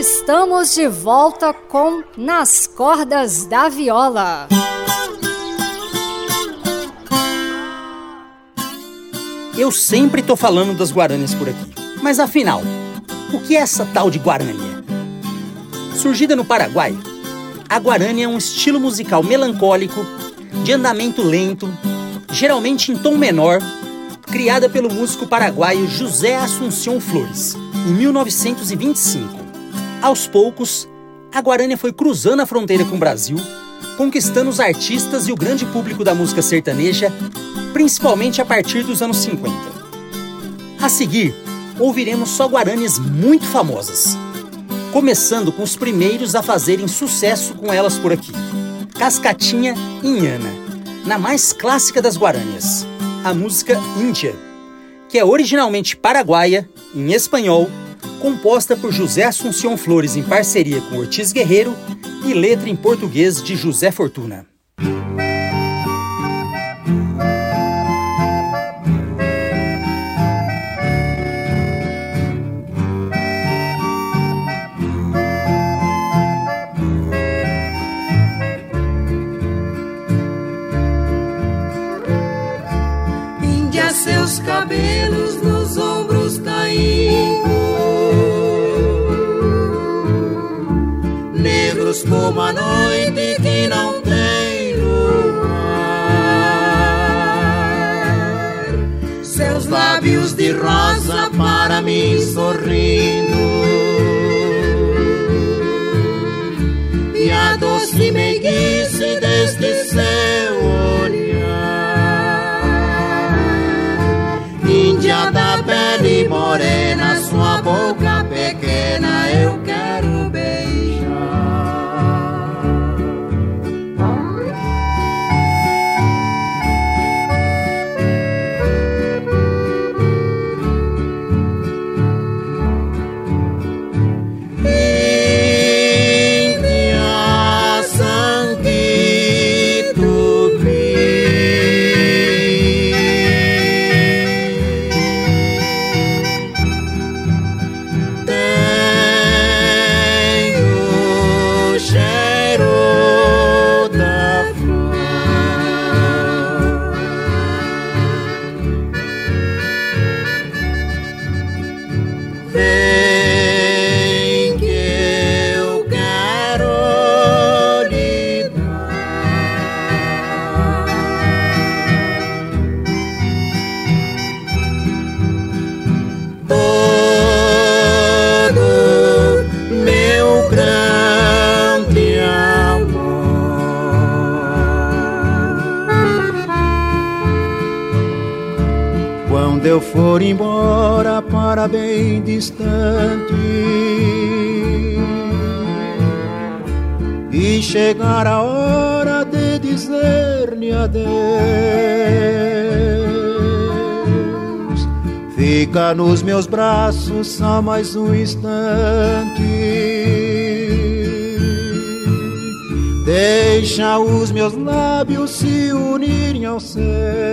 Estamos de volta com Nas Cordas da Viola. Eu sempre tô falando das guarânias por aqui, mas afinal, o que é essa tal de guarânia? Surgida no Paraguai, a guarânia é um estilo musical melancólico, de andamento lento, geralmente em tom menor, criada pelo músico paraguaio José Assunção Flores, em 1925. Aos poucos, a guarânia foi cruzando a fronteira com o Brasil, conquistando os artistas e o grande público da música sertaneja, principalmente a partir dos anos 50. A seguir, ouviremos só guarânias muito famosas, começando com os primeiros a fazerem sucesso com elas por aqui. Cascatinha e Inhana, na mais clássica das guarânias, a música Índia, que é originalmente paraguaia, em espanhol, composta por José Assunção Flores em parceria com Ortiz Guerreiro e letra em português de José Fortuna. Índia, seus cabelos nos ombros caindo, negros como a noite que não tem luar, seus lábios de rosa para mim sorrindo, e a doce meiguice deste seu olhar. Índia da pele morena, sua boca pequena eu quero beijar. Quando eu for embora para bem distante e chegar a hora de dizer-lhe adeus, fica nos meus braços só mais um instante, deixa os meus lábios se unirem aos seus.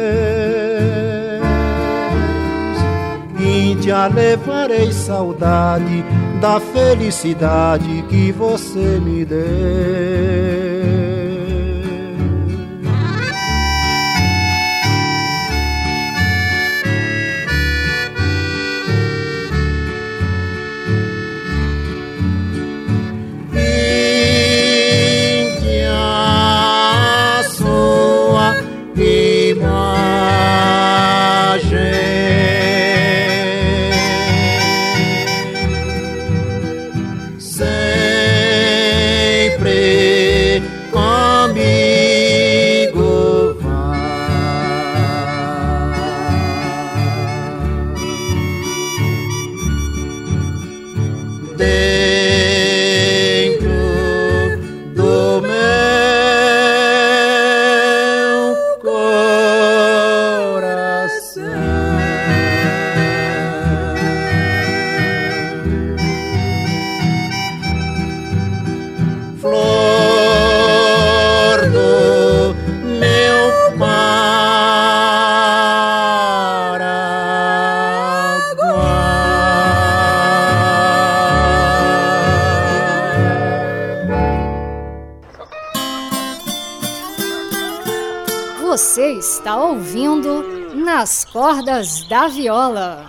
Índia, levarei saudade da felicidade que você me deu. está ouvindo Nas Cordas da Viola.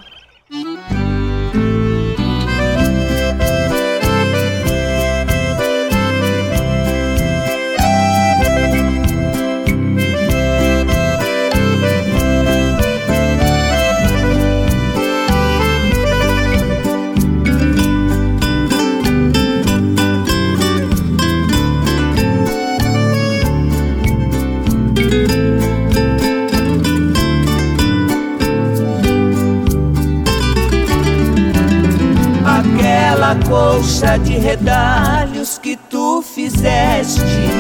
Aquela colcha de retalhos que tu fizeste,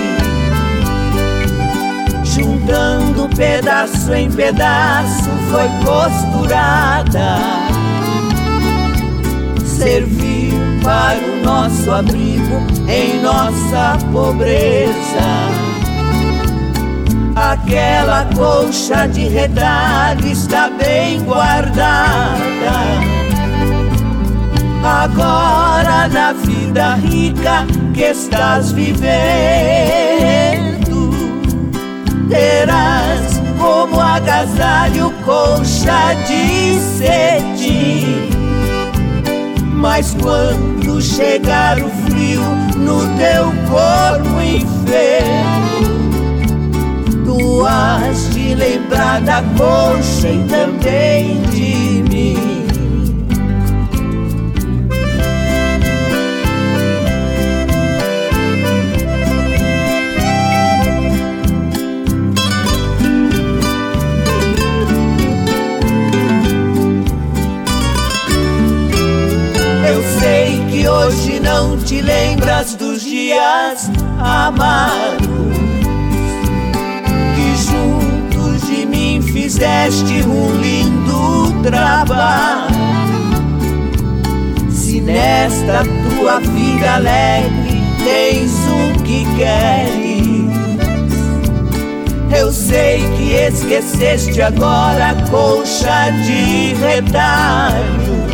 juntando pedaço em pedaço, foi costurada, serviu para o nosso abrigo em nossa pobreza. Aquela colcha de retalho está bem guardada. Agora na vida rica que estás vivendo, terás como agasalho colcha de cetim. Mas quando chegar o frio no teu corpo enfermo, tu has de lembrar da colcha e também de mim. Eu sei que hoje não te lembras dos dias amargos, que juntos de mim fizeste um lindo trabalho. Se nesta tua vida alegre tens o que queres, eu sei que esqueceste agora a colcha de retalho.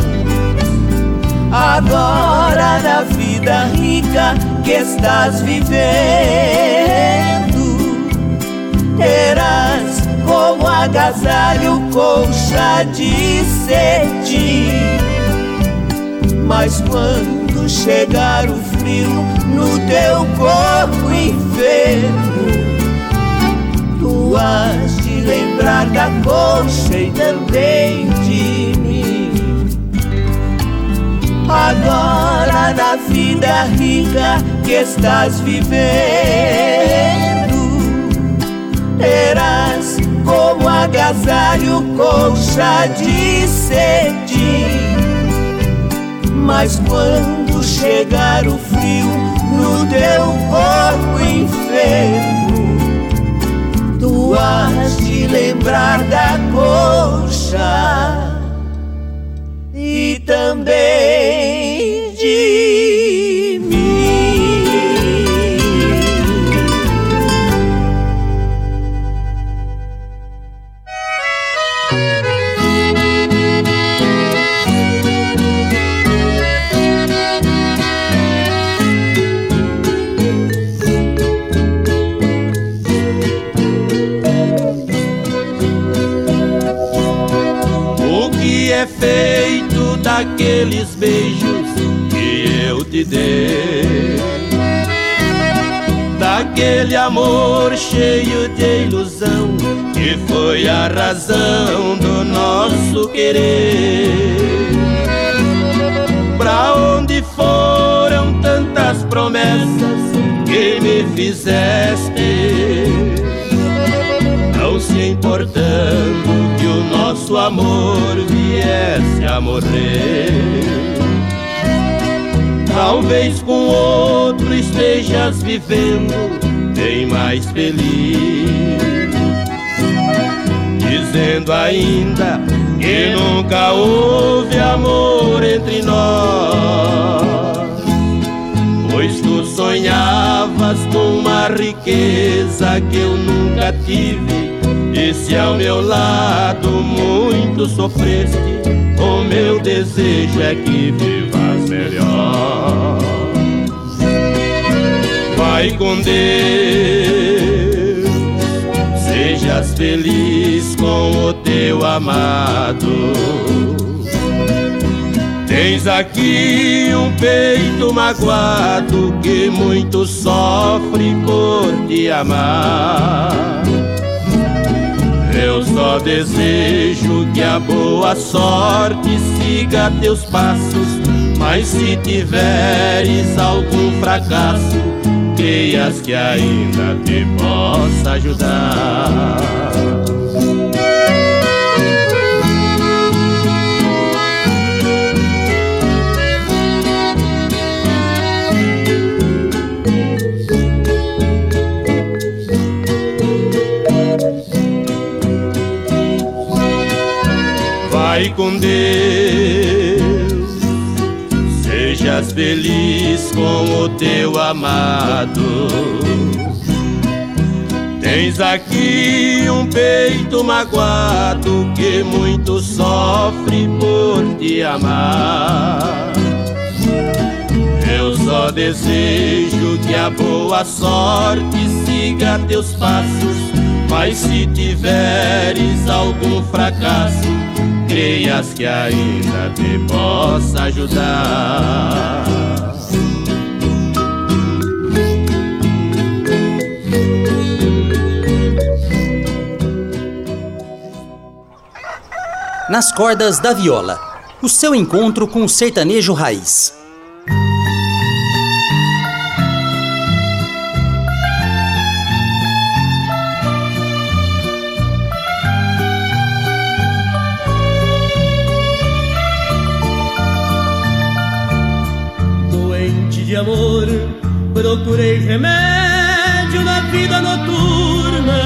Agora na vida rica que estás vivendo, terás como agasalho colcha de cetim. Mas quando chegar o frio no teu corpo enfermo, tu has de lembrar da colcha e também de mim. Agora na vida rica que estás vivendo, terás como agasalho colcha de cetim. Mas quando chegar o frio no teu corpo enfermo, tu has de lembrar da colcha e também de mim. O que é feito daqueles beijos que eu te dei, daquele amor cheio de ilusão que foi a razão do nosso querer? Pra onde foram tantas promessas que me fizeste, não se importando que o nosso amor viesse a morrer? Talvez com outro estejas vivendo bem mais feliz, dizendo ainda que nunca houve amor entre nós, pois tu sonhavas com uma riqueza que eu nunca tive. E se ao meu lado muito sofreste, o meu desejo é que vivas melhor. Vai com Deus, seja sejas feliz com o teu amado. Tens aqui um peito magoado que muito sofre por te amar. Eu só desejo que a boa sorte siga teus passos, mas se tiveres algum fracasso, creias que ainda te possa ajudar. Vai com Deus, sejas feliz com o teu amado. Tens aqui um peito magoado que muito sofre por te amar. Eu só desejo que a boa sorte siga teus passos, mas se tiveres algum fracasso, creias que ainda te possa ajudar. Nas Cordas da Viola, o seu encontro com o sertanejo raiz. De amor, procurei remédio na vida noturna,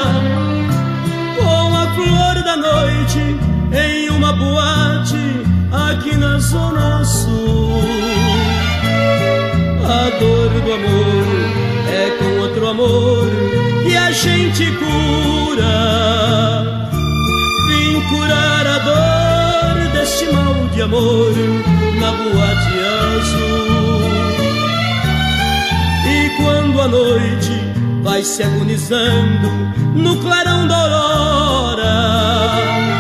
com a flor da noite em uma boate aqui na Zona Sul. A dor do amor é com outro amor que a gente cura. Vim curar a dor deste mal de amor na boate azul. Quando a noite vai se agonizando no clarão da aurora,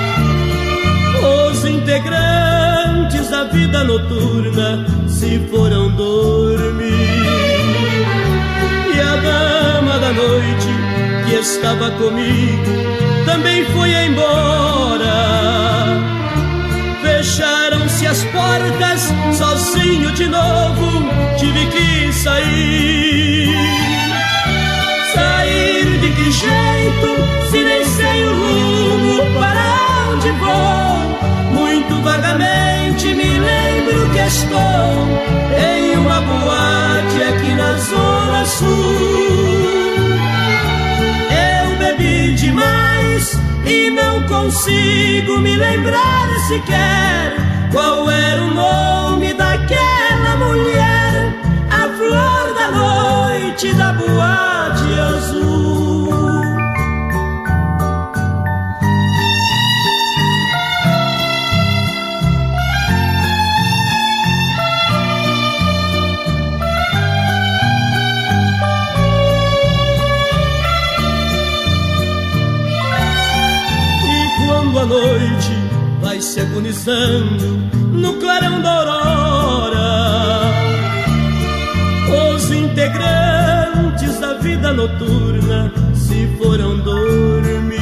os integrantes da vida noturna se foram dormir. E a dama da noite que estava comigo também foi embora. Fecharam-se as portas, sozinho de novo tive que sair. Sair de que jeito, se nem sei o rumo para onde vou? Muito vagamente me lembro que estou em uma boate aqui na Zona Sul. Eu bebi demais e não consigo me lembrar sequer qual era o nome daquela mulher, a flor da noite da boate azul. A noite vai se agonizando no clarão da aurora, os integrantes da vida noturna se foram dormir.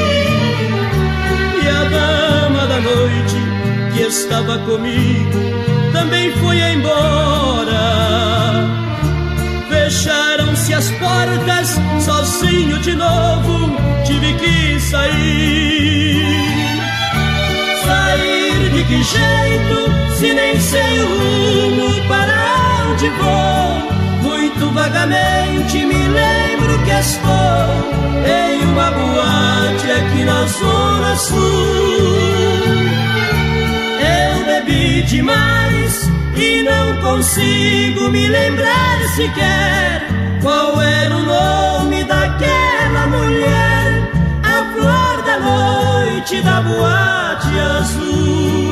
E a dama da noite que estava comigo também foi embora. Fecharam-se as portas, sozinho de novo tive que sair. Sair de que jeito, se nem sei o rumo para onde vou? Muito vagamente me lembro que estou em uma boate aqui na Zona Sul. Eu bebi demais e não consigo me lembrar sequer qual era o nome daquela mulher, a flor da noite da boate azul.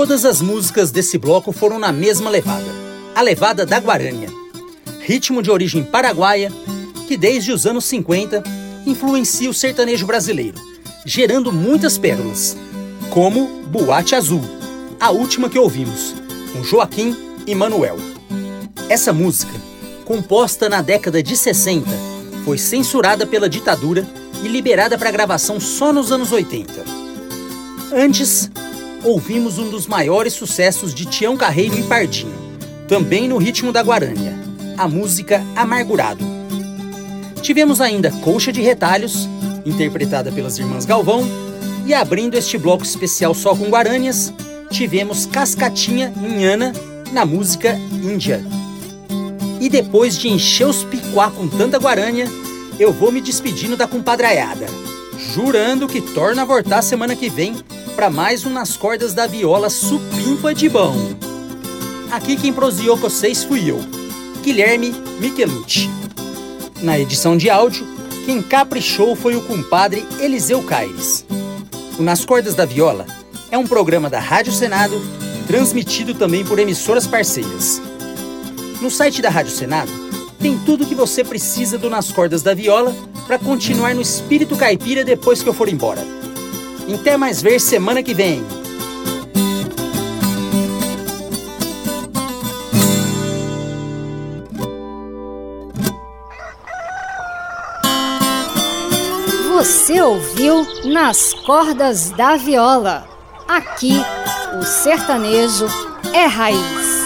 Todas as músicas desse bloco foram na mesma levada, a levada da guarânia. Ritmo de origem paraguaia, que desde os anos 50 influencia o sertanejo brasileiro, gerando muitas pérolas, como Boate Azul, a última que ouvimos, com Joaquim e Manuel. Essa música, composta na década de 60, foi censurada pela ditadura e liberada para gravação só nos anos 80. Antes, ouvimos um dos maiores sucessos de Tião Carreiro e Pardinho, também no ritmo da guarânia, a música Amargurado. Tivemos ainda Colcha de Retalhos, interpretada pelas Irmãs Galvão, e abrindo este bloco especial só com guarânias, tivemos Cascatinha Inhana na música Índia. E depois de encher os picuá com tanta guarânia, eu vou me despedindo da compadraiada, jurando que torna a voltar semana que vem para mais um Nas Cordas da Viola supimpa de bom. Aqui quem proseou com vocês fui eu, Guilherme Michelucci. Na edição de áudio, quem caprichou foi o compadre Eliseu Caires. O Nas Cordas da Viola é um programa da Rádio Senado, transmitido também por emissoras parceiras. No site da Rádio Senado, tem tudo o que você precisa do Nas Cordas da Viola para continuar no espírito caipira depois que eu for embora. Até mais ver semana que vem. Você ouviu Nas Cordas da Viola. Aqui, o sertanejo é raiz.